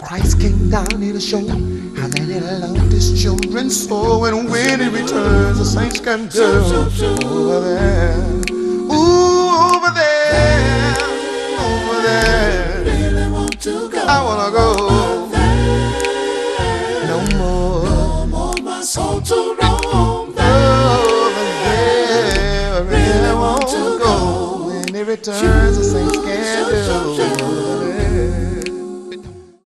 Christ came down here to show how that he loved his children so, and when he returns, the saints can go over there. Ooh, over there, over there. Really want to go. I wanna go. No more. No more my soul to roam Over there, I really want to go. When he returns, the saints can go.